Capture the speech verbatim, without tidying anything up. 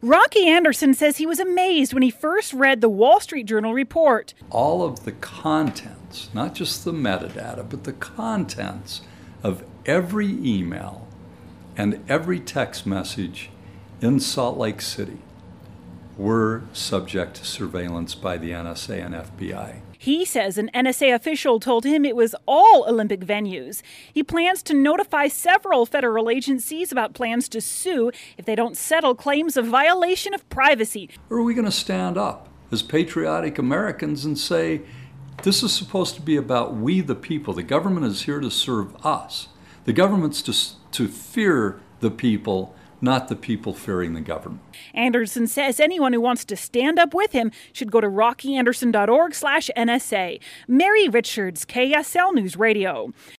Rocky Anderson says he was amazed when he first read the Wall Street Journal report. All of the contents, not just the metadata, but the contents of every email and every text message in Salt Lake City were subject to surveillance by the N S A and F B I. He says an N S A official told him it was all Olympic venues. He plans to notify several federal agencies about plans to sue if they don't settle claims of violation of privacy. Or are we going to stand up as patriotic Americans and say, this is supposed to be about we the people. The government is here to serve us. The government's to, to fear the people, not the people fearing the government. Anderson says anyone who wants to stand up with him should go to rockyanderson dot org slash N S A. Mary Richards, K S L News Radio.